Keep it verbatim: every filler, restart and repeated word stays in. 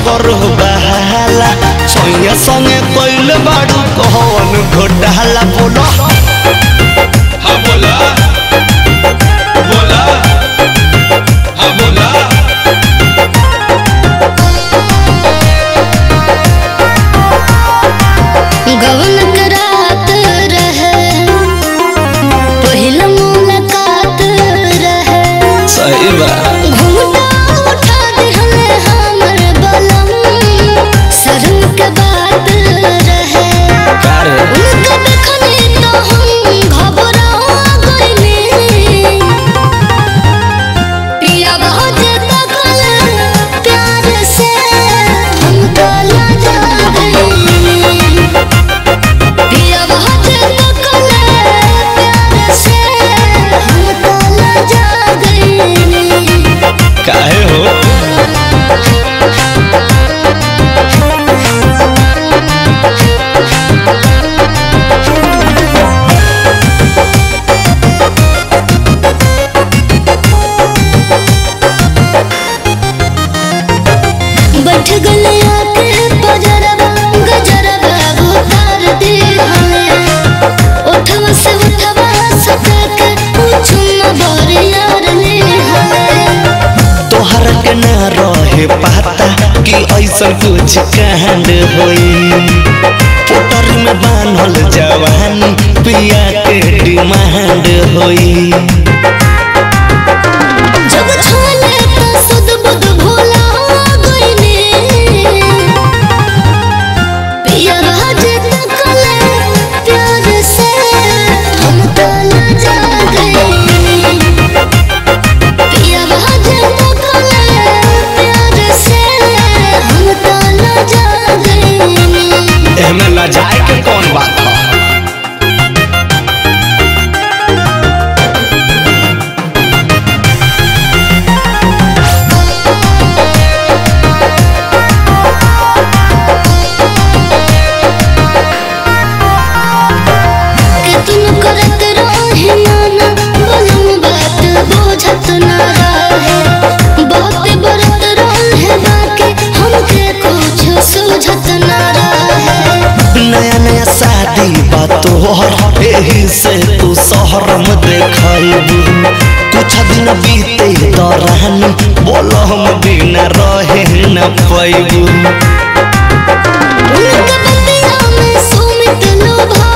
सगरो बहाला सोया संगे कोइल बाड़ू कौन घोटाला बोलो हाँ बोला बोला हाँ बोला गवन करात रहे पहिला मुलाकात रहे सही बात घूंघटा उठा दिहले हमर बलम शर्म के बात रहे कारे उनके देखनी तो हम घबरा गइनी पिया बहुत तकल प्यार से हम तो लजा गइनी पिया बहुत तकल प्यार से हम तो लजा गइनी काहे हो बैठ गले आके पजरबा गजरबा उतार दे हमें उठवा से उठवा सटक पूछना बड़े यार ने हमें तोहर के न रहे पता कि ऐसा कुछ कांड होई पोटर में बांधल जवानी पिया के डिमांड होई जब छोले तो सुध बुध भोला गइने पिया राज तकले प्यार से हम तो लजा गइनी पिया राज तकले प्यार से हम तो लजा गइनी एहमे लजाए के कौन बात है के तुम करत रहे माना बोलम बात बुझत ना रहे बात बरत रहे बाकी हमके कुछ सूझत ना रहे नया नया शादी बात तोहर एही से तू शहर में देखबू कुछ दिन बीते दौरान बोलो हम बिना रहे न पैबू उनके बतिया में सुमित लोभा